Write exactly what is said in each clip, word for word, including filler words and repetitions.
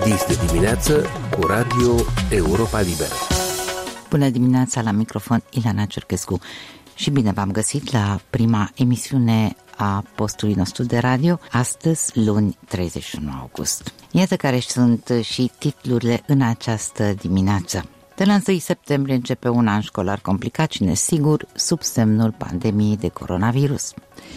Este dimineață cu Radio Europa Liberă. Bună dimineața, la microfon Ileana Cerchescu și bine v-am găsit la prima emisiune a postului nostru de radio, astăzi, luni, treizeci și unu august. Iată care sunt și titlurile în această dimineață. De la întâi septembrie începe un an școlar complicat și nesigur sub semnul pandemiei de coronavirus.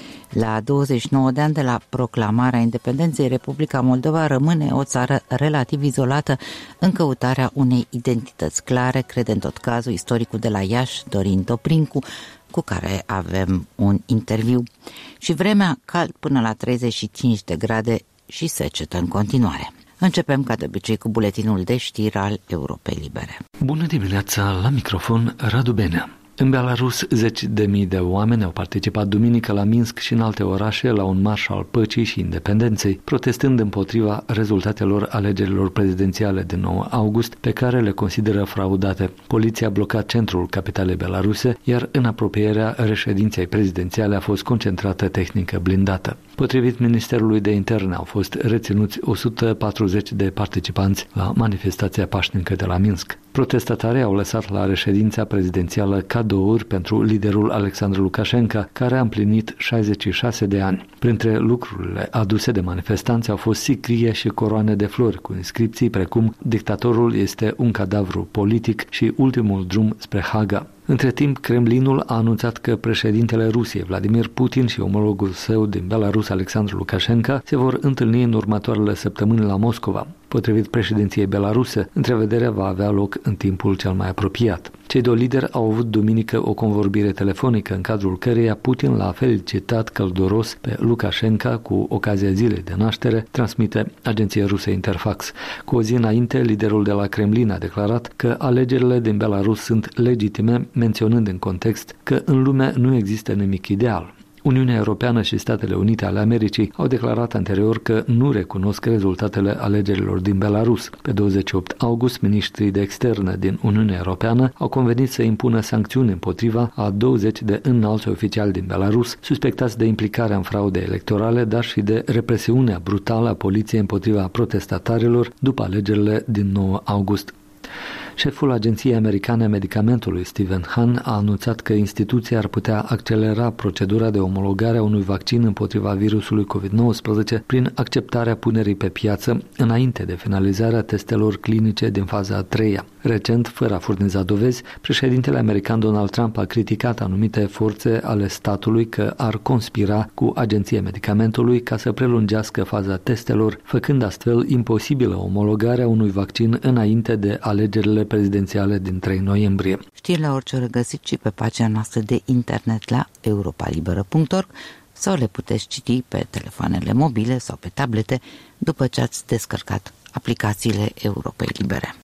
La douăzeci și nouă de ani de la proclamarea independenței, Republica Moldova rămâne o țară relativ izolată în căutarea unei identități clare, crede în tot cazul istoricul de la Iași, Dorin Toprincu, cu care avem un interviu. Și vremea cald până la treizeci și cinci de grade și secetă în continuare. Începem ca de obicei cu buletinul de știri al Europei Libere. Bună dimineața, la microfon Radu Benea. În Belarus, zeci de mii de oameni au participat duminică la Minsk și în alte orașe la un marș al păcii și independenței, protestând împotriva rezultatelor alegerilor prezidențiale de nouă august, pe care le consideră fraudate. Poliția a blocat centrul capitalei belaruse, iar în apropierea reședinței prezidențiale a fost concentrată tehnică blindată. Potrivit Ministerului de Interne, au fost reținuți o sută patruzeci de participanți la manifestația pașnică de la Minsk. Protestatarii au lăsat la reședința prezidențială cadouri pentru liderul Alexandru Lukashenko, care a împlinit șaizeci și șase de ani. Printre lucrurile aduse de manifestanți au fost sicrie și coroane de flori cu inscripții precum "Dictatorul este un cadavru politic" și "Ultimul drum spre Haga". Între timp, Kremlinul a anunțat că președintele Rusiei, Vladimir Putin, și omologul său din Belarus, Alexandru Lukashenko, se vor întâlni în următoarele săptămâni la Moscova. Potrivit președinției belaruse, întrevederea va avea loc în timpul cel mai apropiat. Cei doi lideri au avut duminică o convorbire telefonică, în cadrul căreia Putin l-a felicitat călduros pe Lukashenko cu ocazia zilei de naștere, transmite agenția rusă Interfax. Cu o zi înainte, liderul de la Kremlin a declarat că alegerile din Belarus sunt legitime, menționând în context că în lume nu există nimic ideal. Uniunea Europeană și Statele Unite ale Americii au declarat anterior că nu recunosc rezultatele alegerilor din Belarus. Pe douăzeci și opt august, ministrii de externe din Uniunea Europeană au convenit să impună sancțiuni împotriva a douăzeci de înalți oficiali din Belarus, suspectați de implicarea în fraude electorale, dar și de represiunea brutală a poliției împotriva protestatarilor după alegerile din nouă august. Șeful Agenției Americane a Medicamentului, Stephen Hahn, a anunțat că instituția ar putea accelera procedura de omologare a unui vaccin împotriva virusului covid nouăsprezece prin acceptarea punerii pe piață înainte de finalizarea testelor clinice din faza a treia. Recent, fără a furniza dovezi, președintele american Donald Trump a criticat anumite forțe ale statului că ar conspira cu Agenția Medicamentului ca să prelungească faza testelor, făcând astfel imposibilă omologarea unui vaccin înainte de alegerile prezidențiale din trei noiembrie. Știrile orice ori găsiți și pe pagina noastră de internet la europalibera punct org sau le puteți citi pe telefoanele mobile sau pe tablete după ce ați descărcat aplicațiile Europei Libere.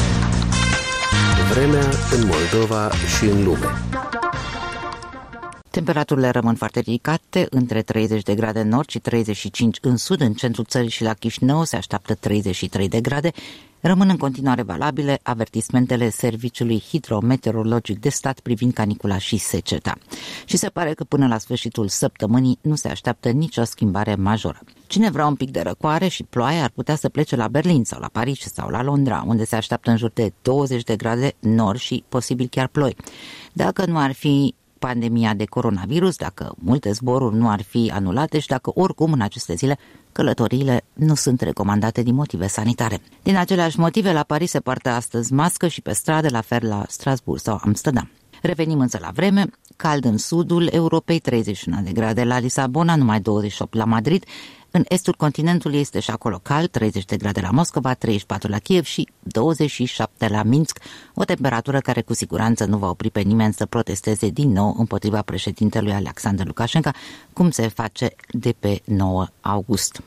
Vremea în Moldova și în lume. Temperaturile rămân foarte ridicate, între treizeci de grade în nord și treizeci și cinci în sud. În centrul țării și la Chișinău se așteaptă treizeci și trei de grade. Rămân în continuare valabile avertismentele Serviciului Hidrometeorologic de Stat privind canicula și seceta. Și se pare că până la sfârșitul săptămânii nu se așteaptă nicio schimbare majoră. Cine vrea un pic de răcoare și ploaie ar putea să plece la Berlin sau la Paris sau la Londra, unde se așteaptă în jur de douăzeci de grade nord și posibil chiar ploi. Dacă nu ar fi pandemia de coronavirus, dacă multe zboruri nu ar fi anulate și dacă oricum în aceste zile călătoriile nu sunt recomandate din motive sanitare. Din aceleași motive, la Paris se poartă astăzi mască și pe stradă, la fel la Strasbourg sau Amsterdam. Revenim însă la vreme, cald în sudul Europei, treizeci și unu de grade la Lisabona, numai douăzeci și opt la Madrid. În estul continentului este și acolo cald, treizeci de grade la Moscova, treizeci și patru la Kiev și douăzeci și șapte la Minsk, o temperatură care cu siguranță nu va opri pe nimeni să protesteze din nou împotriva președintelui Alexandru Lukashenko, cum se face de pe nouă august.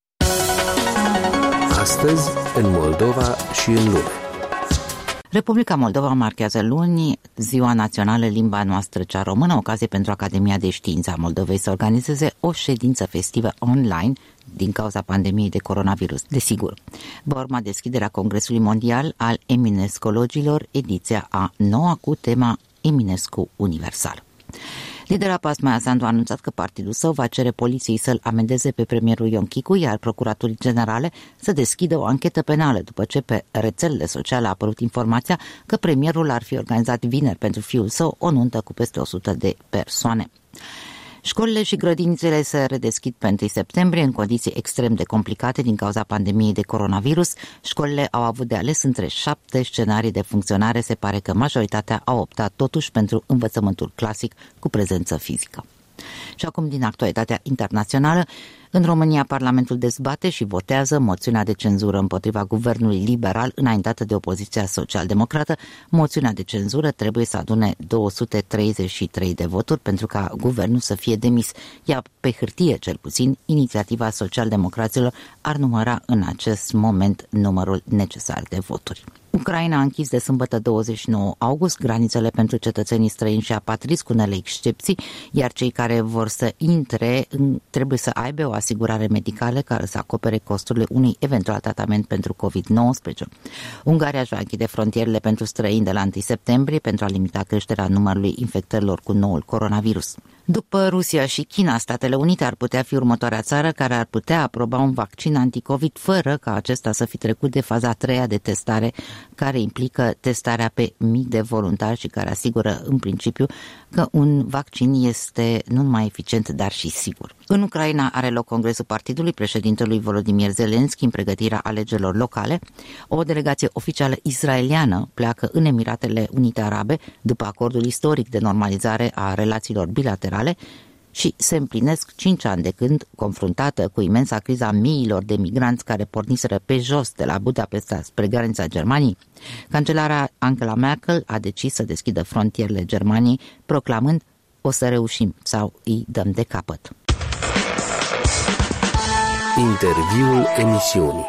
Astăzi, în Moldova și în lume. Republica Moldova marchează luni Ziua Națională Limba Noastră Cea Română, ocazie pentru Academia de Științe a Moldovei să organizeze o ședință festivă online din cauza pandemiei de coronavirus. Desigur, va urma deschiderea Congresului Mondial al Eminescologilor, ediția a noua cu tema Eminescu Universal. Lidera P A S, Maia Sandu, a anunțat că partidul său va cere poliției să-l amendeze pe premierul Ion Chicu, iar procuraturii generale să deschidă o anchetă penală după ce pe rețelele sociale a apărut informația că premierul ar fi organizat vineri pentru fiul său o nuntă cu peste o sută de persoane. Școlile și grădinițele se redeschid pe întâi septembrie în condiții extrem de complicate din cauza pandemiei de coronavirus. Școlile au avut de ales între șapte scenarii de funcționare. Se pare că majoritatea au optat totuși pentru învățământul clasic cu prezență fizică. Și acum din actualitatea internațională, în România Parlamentul dezbate și votează moțiunea de cenzură împotriva guvernului liberal înaintată de opoziția social-democrată. Moțiunea de cenzură trebuie să adune două sute treizeci și trei de voturi pentru ca guvernul să fie demis, iar pe hârtie, cel puțin, inițiativa social-democraților ar număra în acest moment numărul necesar de voturi. Ucraina a închis de sâmbătă douăzeci și nouă august granițele pentru cetățenii străini și apatrizi cu unele excepții, iar cei care vor să intre trebuie să aibă o asigurare medicală care să acopere costurile unui eventual tratament pentru covid nouăsprezece. Ungaria își va închide frontierele pentru străini de la întâi septembrie pentru a limita creșterea numărului infectărilor cu noul coronavirus. După Rusia și China, Statele Unite ar putea fi următoarea țară care ar putea aproba un vaccin anticovid fără ca acesta să fi trecut de faza a treia de testare, care implică testarea pe mii de voluntari și care asigură în principiu că un vaccin este nu numai eficient, dar și sigur. În Ucraina are loc congresul partidului președintelui Volodymyr Zelensky în pregătirea alegerilor locale. O delegație oficială israeliană pleacă în Emiratele Unite Arabe după acordul istoric de normalizare a relațiilor bilaterale și se împlinesc cinci ani de când, confruntată cu imensa criza miilor de migranți care porniseră pe jos de la Budapesta spre granița Germaniei, cancelara Angela Merkel a decis să deschidă frontierele Germaniei, proclamând: o să reușim sau îi dăm de capăt. Interviul emisiunii.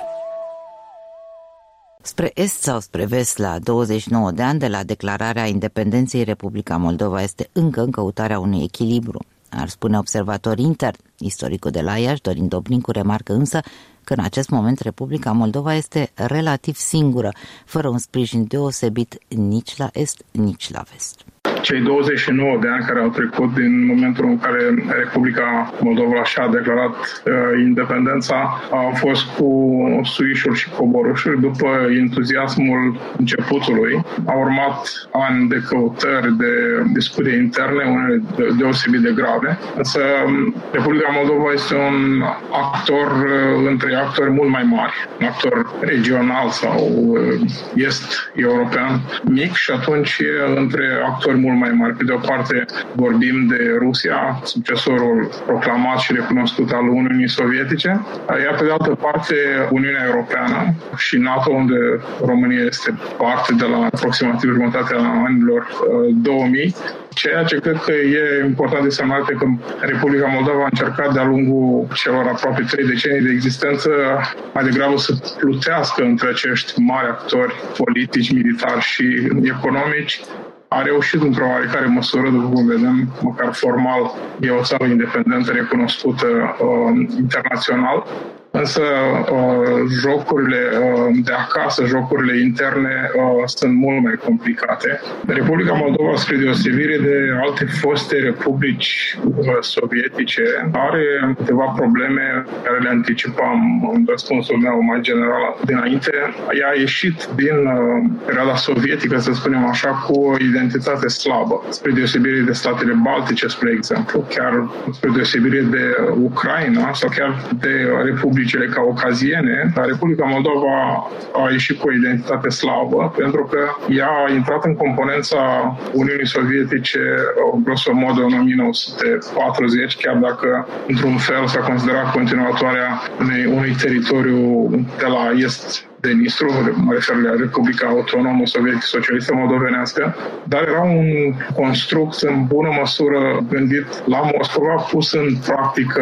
Spre est sau spre vest, la douăzeci și nouă de ani de la declararea independenței, Republica Moldova este încă în căutarea unui echilibru, ar spune observatori intern. Istoricul de la Iași, Dorin Dobrincu, remarcă însă că în acest moment Republica Moldova este relativ singură, fără un sprijin deosebit nici la est, nici la vest. Cei douăzeci și nouă de ani care au trecut din momentul în care Republica Moldova și-a declarat uh, independența au fost cu suișuri și coborâșuri. După entuziasmul începutului au urmat ani de căutări, de discuții interne, unele deosebit de grave. Însă Republica Moldova este un actor uh, între actori mult mai mari, un actor regional sau uh, est-european mic și atunci între actori mult mai mari. Pe de o parte vorbim de Rusia, succesorul proclamat și recunoscut al Uniunii Sovietice, iar pe de altă parte Uniunea Europeană și NATO, unde România este parte de la aproximativ jumătatea anilor două mii, ceea ce cred că e important de semnalat că Republica Moldova a încercat de-a lungul celor aproape trei decenii de existență mai degrabă să plutească între acești mari actori politici, militari și economici. A reușit într-o oarecare măsură, după cum vedem, măcar formal, e o țară independentă recunoscută uh, internațional. Însă uh, jocurile uh, de acasă, jocurile interne uh, sunt mult mai complicate. Republica Moldova, spre deosebire de alte foste republici uh, sovietice, are câteva probleme care le anticipam în răspunsul meu mai general dinainte. Ea a ieșit din uh, perioada sovietică, să spunem așa, cu o identitate slabă, spre deosebire de statele baltice, spre exemplu, chiar spre deosebire de Ucraina sau chiar de republici caucaziene, dar Republica Moldova a ieșit cu o identitate slabă, pentru că ea a intrat în componența Uniunii Sovietice grosomodă în o mie nouă sute patruzeci, chiar dacă într-un fel s-a considerat continuatoarea unei, unui teritoriu de la est de Nistru, mă refer la Republica Autonomă Sovietică Socialistă Moldovenească, dar era un construct în bună măsură gândit la Moscova, pus în practică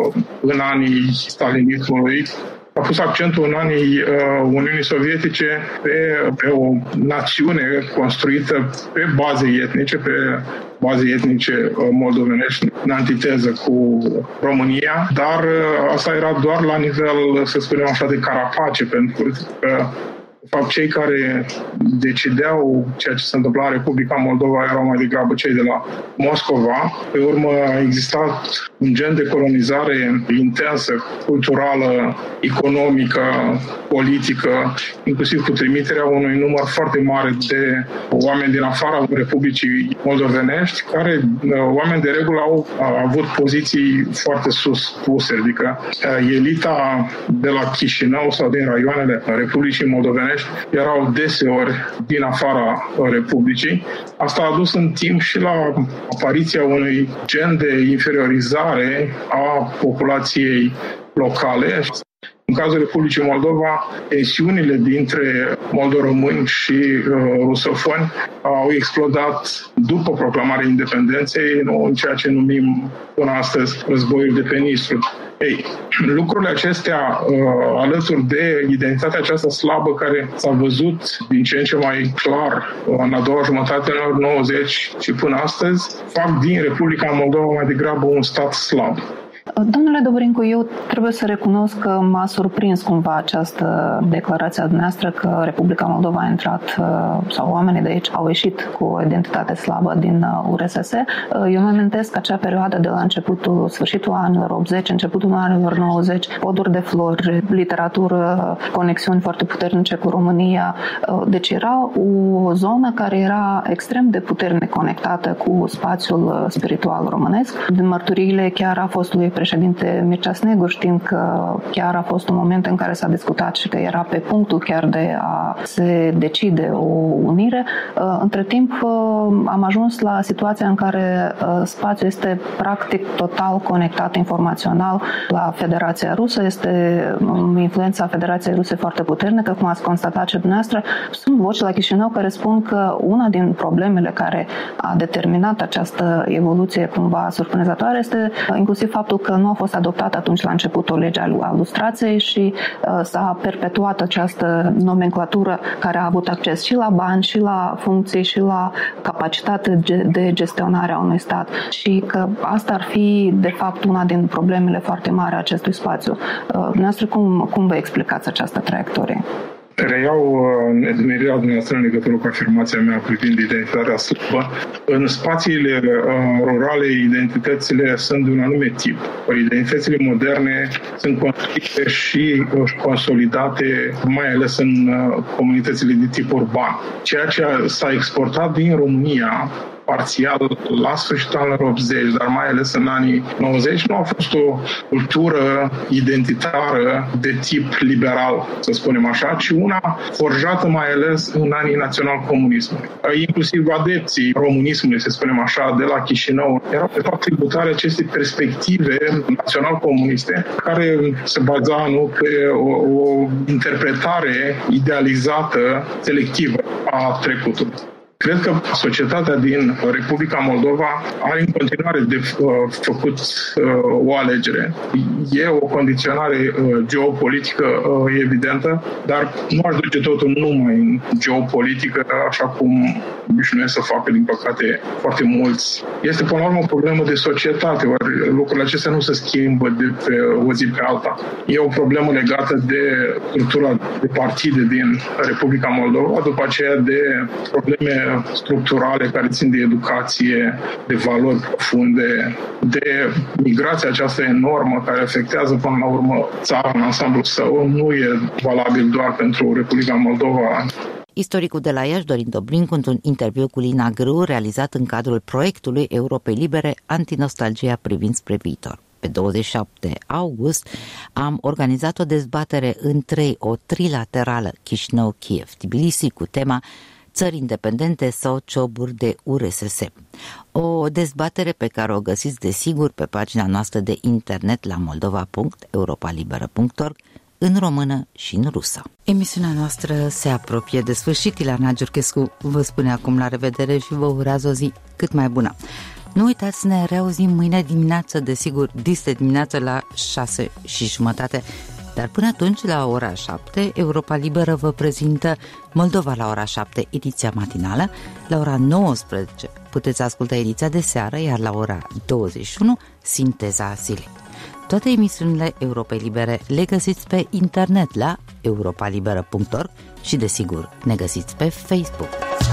în anii stalinismului. A pus accentul în anii uh, Uniunii Sovietice pe, pe o națiune construită pe baze etnice, pe baze etnice uh, moldovenești, în antiteză cu România, dar uh, asta era doar la nivel, să spunem așa, de carapace, pentru că De fapt, cei care decideau ceea ce se întâmpla în Republica Moldova erau mai degrabă cei de la Moscova. Pe urmă a existat un gen de colonizare intensă, culturală, economică, politică, inclusiv cu trimiterea unui număr foarte mare de oameni din afara Republicii Moldovenești, care, oameni de regulă, au avut poziții foarte sus puse, adică elita de la Chișinău sau din raioanele Republicii Moldovenești erau deseori din afara Republicii. Asta a dus în timp și la apariția unui gen de inferiorizare a populației locale. În cazul Republicii Moldova, tensiunile dintre moldoromâni și uh, rusofoni au explodat după proclamarea independenței, nu, în ceea ce numim până astăzi războiul de pe Nistru. Ei, lucrurile acestea, uh, alături de identitatea aceasta slabă care s-a văzut din ce în ce mai clar în a doua jumătate în anii nouăzeci și până astăzi, fac din Republica Moldova mai degrabă un stat slab. Domnule Dobrincu, eu trebuie să recunosc că m-a surprins cumva această declarație a dumneavoastră că Republica Moldova a intrat, sau oamenii de aici au ieșit cu o identitate slabă din U R S S. Eu mă amintesc acea perioadă de la începutul, sfârșitul anilor optzeci, începutul anilor nouăzeci, poduri de flori, literatură, conexiuni foarte puternice cu România. Deci era o zonă care era extrem de puternic conectată cu spațiul spiritual românesc. Din mărturiile chiar a fostului președinte Mircea Snegur, știm că chiar a fost un moment în care s-a discutat și că era pe punctul chiar de a se decide o unire. Între timp am ajuns la situația în care spațiul este practic total conectat informațional la Federația Rusă. Este influența Federației Ruse foarte puternică, cum ați constatat și dumneavoastră. Sunt voci la Chișinău care spun că una din problemele care a determinat această evoluție cumva surprinzătoare este inclusiv faptul că nu a fost adoptată atunci la început o lege a lustrației și uh, s-a perpetuat această nomenclatură care a avut acces și la bani, și la funcții, și la capacitate de gestionare a unui stat și că asta ar fi de fapt una din problemele foarte mari a acestui spațiu. Uh, dumneavoastră, cum, cum vă explicați această traiectorie? Reiau nedumerirea dumneavoastră în legătură cu afirmația mea privind identitatea slabă. În spațiile uh, rurale, identitățile sunt de un anume tip. Identitățile moderne sunt construite și uh, consolidate, mai ales în uh, comunitățile de tip urban. Ceea ce s-a exportat din România parțial la sfârșitul anilor optzeci, dar mai ales în anii nouăzeci, nu a fost o cultură identitară de tip liberal, să spunem așa, ci una forjată mai ales în anii național-comunismului. Inclusiv adepții românismului, să spunem așa, de la Chișinău, erau de fapt tributari acestei perspective național-comuniste, care se baza nu, pe o, o interpretare idealizată, selectivă a trecutului. Cred că societatea din Republica Moldova are în continuare de uh, făcut uh, o alegere. E o condiționare uh, geopolitică uh, evidentă, dar nu aș duce totul numai în geopolitică, așa cum obișnuiesc să facă, din păcate, foarte mulți. Este, până la urmă, o problemă de societate, ori lucrurile acestea nu se schimbă de pe o zi pe alta. E o problemă legată de structura de partide din Republica Moldova, după aceea de probleme structurale care țin de educație, de valori profunde, de migrația aceasta enormă care afectează până la urmă țara în ansamblul său. Nu e valabil doar pentru Republica Moldova. Istoricul de la Iași, Dorin Dobrincu, într-un interviu cu Lina Grâu, realizat în cadrul proiectului Europei Libere, Antinostalgia privind spre viitor. Pe douăzeci și șapte august am organizat o dezbatere în trei, o trilaterală Chișinău-Kiev-Tbilisi cu tema Țări independente sau cioburi de U R S S. O dezbatere pe care o găsiți desigur pe pagina noastră de internet la moldova punct europa liberă punct org în română și în rusă. Emisiunea noastră se apropie de sfârșit. Ileana Giurchescu vă spune acum la revedere și vă urează o zi cât mai bună. Nu uitați să ne reauzim mâine dimineață, desigur, dis de dimineață la șase și jumătate. Dar până atunci, la ora șapte, Europa Liberă vă prezintă Moldova la ora șapte, ediția matinală. La ora nouăsprezece puteți asculta ediția de seară, iar la ora douăzeci și unu, sinteza zilei. Toate emisiunile Europei Libere le găsiți pe internet la europa liberă punct org, și, desigur, ne găsiți pe Facebook.